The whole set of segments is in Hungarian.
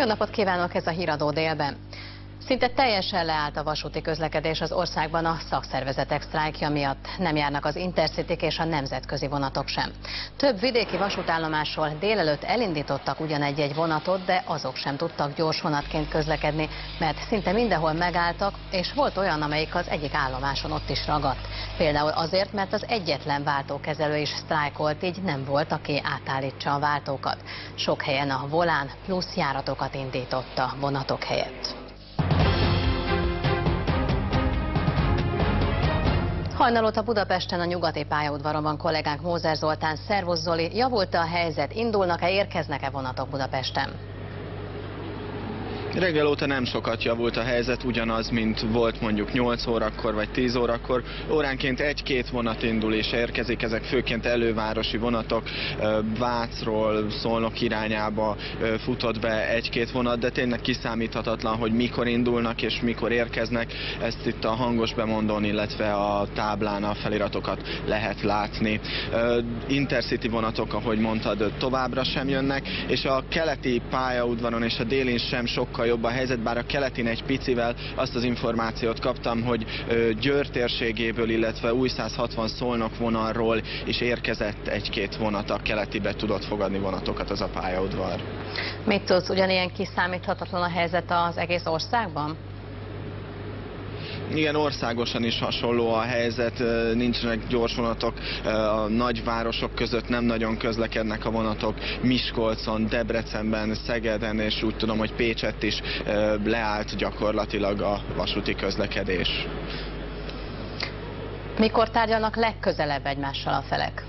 napot kívánok, ez a Híradó délben. Szinte teljesen leállt a vasúti közlekedés az országban a szakszervezetek sztrájkja miatt. Nem járnak az intercityk és a nemzetközi vonatok sem. Több vidéki vasútállomásról délelőtt elindítottak ugyan egy-egy vonatot, de azok sem tudtak gyors vonatként közlekedni, mert szinte mindenhol megálltak, és volt olyan, amelyik az egyik állomáson ott is ragadt. Például azért, mert az egyetlen váltókezelő is sztrájkolt, így nem volt, aki átállítsa a váltókat. Sok helyen a Volán plusz járatokat indított a vonatok helyett. Hajnal óta Budapesten a nyugati pályaudvaron van kollégánk Mózer Zoltán. Szervusz Zoli, javult a helyzet? Indulnak-e, érkeznek-e vonatok Budapesten? Reggel óta nem sokat javult a helyzet, ugyanaz, mint volt mondjuk 8 órakor vagy 10 órakor. Óránként egy-két vonat indul és érkezik, ezek főként elővárosi vonatok. Vácról Szolnok irányába futott be egy-két vonat, de tényleg kiszámíthatatlan, hogy mikor indulnak és mikor érkeznek. Ezt itt a hangos bemondón, illetve a táblán a feliratokat lehet látni. Intercity vonatok, ahogy mondtad, továbbra sem jönnek, és a keleti pályaudvaron és a délin sem sokkal jobb a helyzet, bár a keletin egy picivel. Azt az információt kaptam, hogy Győr térségéből, illetve Újszáz-60 Szolnok vonalról is érkezett egy-két vonat, a keletibe tudott fogadni vonatokat az a pályaudvar. Mit tudsz, ugyanilyen kiszámíthatatlan a helyzet az egész országban? Igen, országosan is hasonló a helyzet, nincsenek gyors vonatok, a nagyvárosok között nem nagyon közlekednek a vonatok, Miskolcon, Debrecenben, Szegeden, és úgy tudom, hogy Pécsett is leállt gyakorlatilag a vasúti közlekedés. Mikor tárgyalnak legközelebb egymással a felek?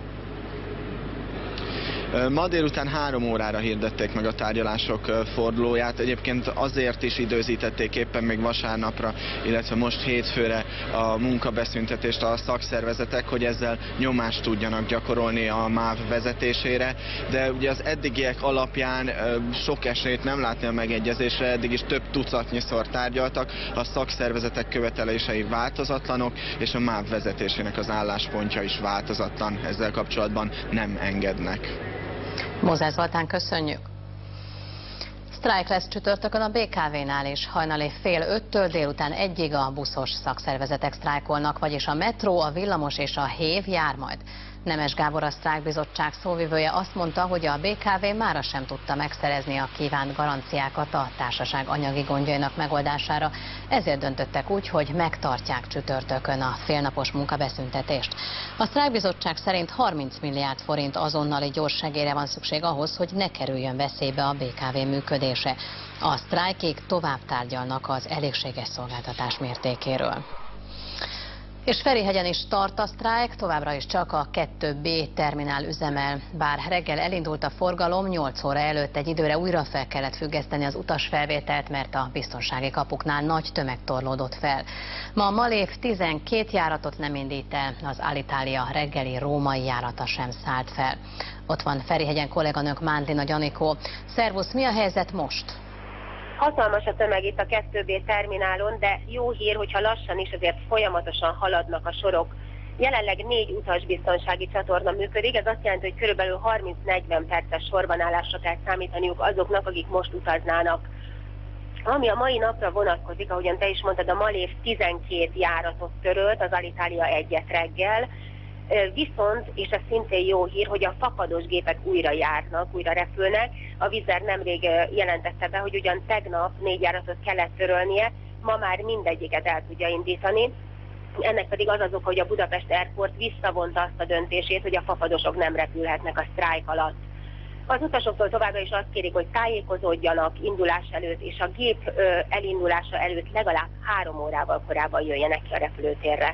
Ma délután 3 órára hirdették meg a tárgyalások fordulóját. Egyébként azért is időzítették éppen még vasárnapra, illetve most hétfőre a munkabeszüntetést a szakszervezetek, hogy ezzel nyomást tudjanak gyakorolni a MÁV vezetésére. De ugye az eddigiek alapján sok esélyt nem látni a megegyezésre, eddig is több tucatnyiszor tárgyaltak, a szakszervezetek követelései változatlanok, és a MÁV vezetésének az álláspontja is változatlan. Ezzel kapcsolatban nem engednek. Mózer Zoltán, köszönjük! Sztrájk lesz csütörtökön a BKV-nál is. Hajnali fél 5-től délután 1-ig a buszos szakszervezetek sztrájkolnak, vagyis a metró, a villamos és a hév jár majd. Nemes Gábor, a sztrájkbizottság szóvivője azt mondta, hogy a BKV mára sem tudta megszerezni a kívánt garanciákat a társaság anyagi gondjainak megoldására. Ezért döntöttek úgy, hogy megtartják csütörtökön a félnapos munkabeszüntetést. A sztrájkbizottság szerint 30 milliárd forint azonnali gyors segélyre van szükség ahhoz, hogy ne kerüljön veszélybe a BKV működése. A sztrájkig tovább tárgyalnak az elégséges szolgáltatás mértékéről. És Ferihegyen is tart a sztrájk, továbbra is csak a 2B terminál üzemel. Bár reggel elindult a forgalom, 8 óra előtt egy időre újra fel kellett függeszteni az utasfelvételt, mert a biztonsági kapuknál nagy tömeg torlódott fel. Ma a Malév 12 járatot nem indít el, az Alitalia reggeli római járata sem szállt fel. Ott van Ferihegyen kolléganőnk Mándlina Gyanikó. Szervusz, mi a helyzet most? Hatalmas a tömeg itt a 2B terminálon, de jó hír, hogyha lassan is azért folyamatosan haladnak a sorok. Jelenleg 4 utasbiztonsági csatorna működik, ez azt jelenti, hogy körülbelül 30-40 perces sorbanállásra kell számítaniuk azoknak, akik most utaznának. Ami a mai napra vonatkozik, ahogyan te is mondtad, a Malév 12 járatot törölt, az Alitalia 1-et reggel, viszont, és ez szintén jó hír, hogy a fapados gépek újra járnak, újra repülnek. A Wizz Air nemrég jelentette be, hogy ugyan tegnap 4 járatot kellett törölnie, ma már mindegyiket el tudja indítani. Ennek pedig az oka, hogy a Budapest Airport visszavonta azt a döntését, hogy a fapadosok nem repülhetnek a sztrájk alatt. Az utasoktól továbbra is azt kérik, hogy tájékozódjanak indulás előtt, és a gép elindulása előtt legalább 3 órával korábban jöjjenek ki a repülőtérre.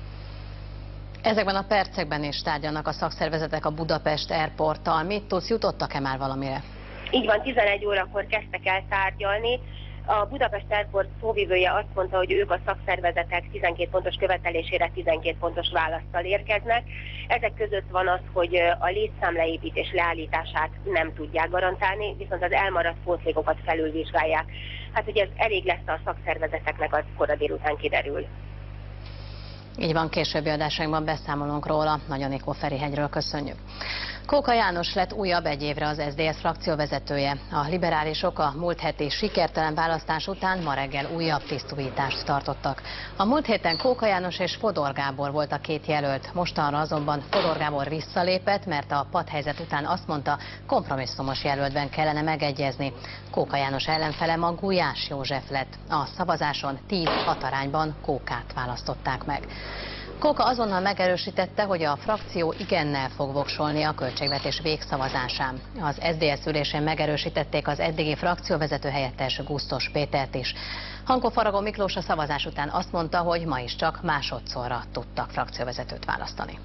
Ezekben a percekben is tárgyalnak a szakszervezetek a Budapest Airporttal. Mit tudsz, jutottak-e már valamire? Így van, 11 órakor kezdtek el tárgyalni. A Budapest Airport szóvivője azt mondta, hogy ők a szakszervezetek 12 pontos követelésére 12 pontos válaszsal érkeznek. Ezek között van az, hogy a létszámleépítés leállítását nem tudják garantálni, viszont az elmaradt pótlékokat felülvizsgálják. Hát, hogy ez elég lesz a szakszervezeteknek, az kora délután kiderül. Így van, későbbi adásainkban beszámolunk róla. Nagy Anikó Ferihegyről köszönjük. Kóka János lett újabb egy évre az SZDSZ frakcióvezetője. A liberálisok a múlt heti sikertelen választás után ma reggel újabb tisztújítást tartottak. A múlt héten Kóka János és Fodor Gábor volt a két jelölt. Mostanra azonban Fodor Gábor visszalépett, mert a padhelyzet után azt mondta, kompromisszumos jelöltben kellene megegyezni. Kóka János ellenfele ma Gulyás József lett. A szavazáson 10-6 arányban Kókát választották meg. Kóka azonnal megerősítette, hogy a frakció igennel fog voksolni a költségvetés végszavazásán. Az SZDSZ ülésén megerősítették az eddigi frakcióvezető helyettes Gusztos Pétert is. Hankó Faragó Miklós a szavazás után azt mondta, hogy ma is csak másodszorra tudtak frakcióvezetőt választani.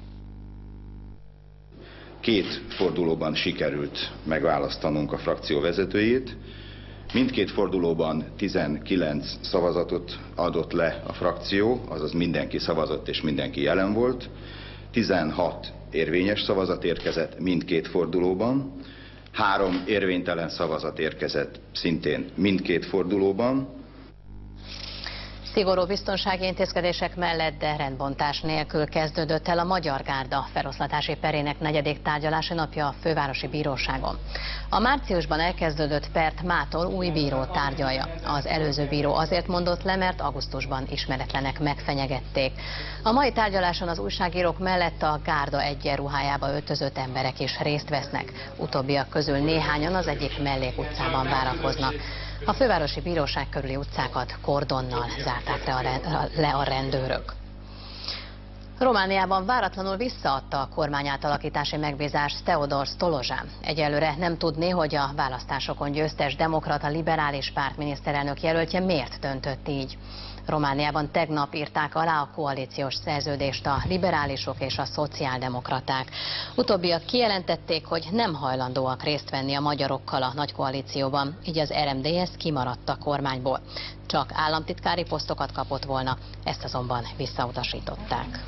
2 fordulóban sikerült megválasztanunk a frakció vezetőjét. Mindkét fordulóban 19 szavazatot adott le a frakció, azaz mindenki szavazott és mindenki jelen volt. 16 érvényes szavazat érkezett mindkét fordulóban. 3 érvénytelen szavazat érkezett szintén mindkét fordulóban. Szigorú biztonsági intézkedések mellett, de rendbontás nélkül kezdődött el a Magyar Gárda feloszlatási perének 4. tárgyalási napja a Fővárosi Bíróságon. A márciusban elkezdődött pert mától új bíró tárgyalja. Az előző bíró azért mondott le, mert augusztusban ismeretlenek megfenyegették. A mai tárgyaláson az újságírók mellett a Gárda egyenruhájába öltözött emberek is részt vesznek. Utóbbiak közül néhányan az egyik mellékutcában várakoznak. A Fővárosi Bíróság körüli utcákat kordonnal zárták le a rendőrök. Romániában váratlanul visszaadta a kormányátalakítási megbízást Teodor Stolozsán. Egyelőre nem tudni, hogy a választásokon győztes demokrata liberális párt miniszterelnök jelöltje miért döntött így. Romániában tegnap írták alá a koalíciós szerződést a liberálisok és a szociáldemokraták. Utóbbiak kijelentették, hogy nem hajlandóak részt venni a magyarokkal a nagy koalícióban, így az RMDSZ kimaradt a kormányból. Csak államtitkári posztokat kapott volna, ezt azonban visszautasították.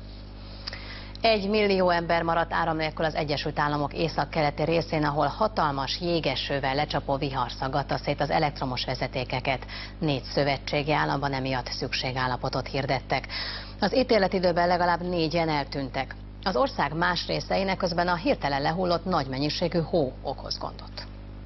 1 millió ember maradt áram nélkül az Egyesült Államok északkeleti részén, ahol hatalmas jégesővel lecsapó vihar szaggatta szét az elektromos vezetékeket. 4 szövetségi államban emiatt szükségállapotot hirdettek. Az ítéletidőben legalább 4-en eltűntek. Az ország más részeinek közben a hirtelen lehullott nagy mennyiségű hó okoz gondot.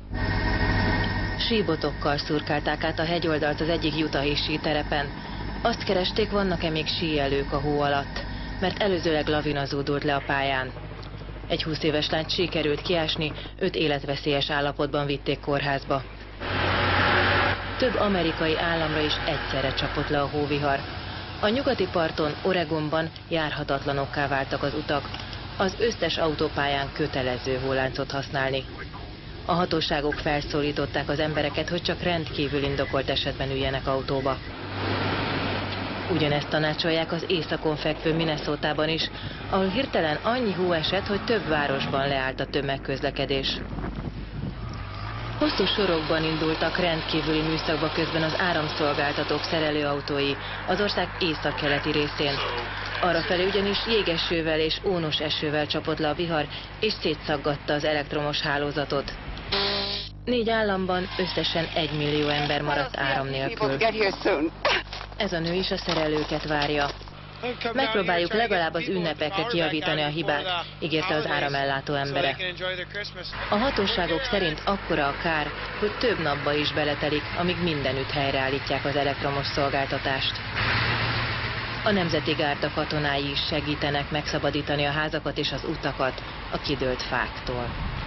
Síbotokkal szurkálták át a hegyoldalt az egyik utahi síterepen. Azt keresték, vannak-e még síelők a hó alatt, mert előzőleg lavina zúdult le a pályán. Egy 20 éves lányt sikerült kiásni, 5 életveszélyes állapotban vitték kórházba. Több amerikai államra is egyszerre csapott le a hóvihar. A nyugati parton, Oregonban járhatatlanokká váltak az utak. Az összes autópályán kötelező hóláncot használni. A hatóságok felszólították az embereket, hogy csak rendkívül indokolt esetben üljenek autóba. Ugyanezt tanácsolják az északon fekvő Minnesotában is, ahol hirtelen annyi hó esett, hogy több városban leállt a tömegközlekedés. Hosszú sorokban indultak rendkívüli műszakba közben az áramszolgáltatók szerelőautói az ország északkeleti részén. Arrafelé ugyanis jégesővel és ónos esővel csapott le a vihar, és szétszaggatta az elektromos hálózatot. 4 államban összesen 1 millió ember maradt áram nélkül. Ez a nő is a szerelőket várja. Megpróbáljuk legalább az ünnepekre kijavítani a hibát, ígérte az áramellátó embere. A hatóságok szerint akkora a kár, hogy több napba is beletelik, amíg mindenütt helyreállítják az elektromos szolgáltatást. A Nemzeti Gárda katonái is segítenek megszabadítani a házakat és az utakat a kidőlt fáktól.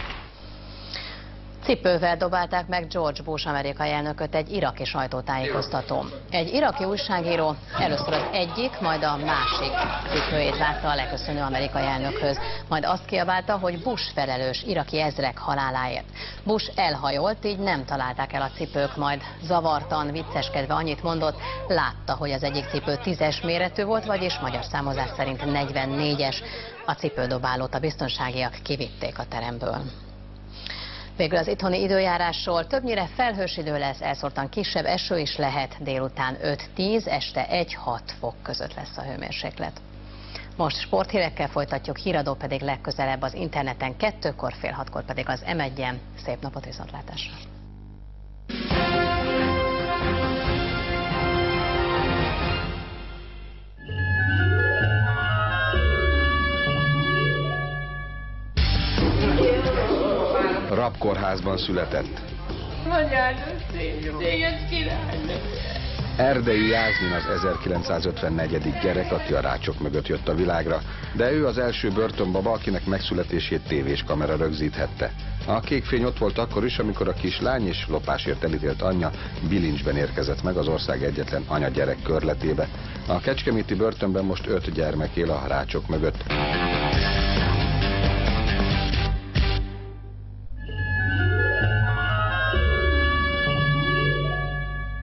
Cipővel dobálták meg George Bush amerikai elnököt egy iraki sajtótájékoztatón. Egy iraki újságíró először az egyik, majd a másik cipőjét vágta a leköszönő amerikai elnökhöz. Majd azt kiabálta, hogy Bush felelős iraki ezrek haláláért. Bush elhajolt, így nem találták el a cipők, majd zavartan, vicceskedve annyit mondott, látta, hogy az egyik cipő 10-es méretű volt, vagyis magyar számozás szerint 44-es. A cipődobálót a biztonságiak kivitték a teremből. Végül az itthoni időjárásról: többnyire felhős idő lesz, elszórtan kisebb eső is lehet, délután 5-10, este 1-6 fok között lesz a hőmérséklet. Most sporthírekkel folytatjuk, híradó pedig legközelebb az interneten 2-kor, fél 6-kor pedig az M1-en. Szép napot, viszontlátásra! kórházban született. Anyád, téged királynő. Erdei Jászmin az 1954. gyerek, aki a rácsok mögött jött a világra, de ő az első börtönbaba, akinek megszületését tévés kamera rögzíthette. A kékfény ott volt akkor is, amikor a kislány és lopásért elítélt anyja bilincsben érkezett meg az ország egyetlen anya-gyerek körletébe. A kecskeméti börtönben most 5 gyermek él a rácsok mögött.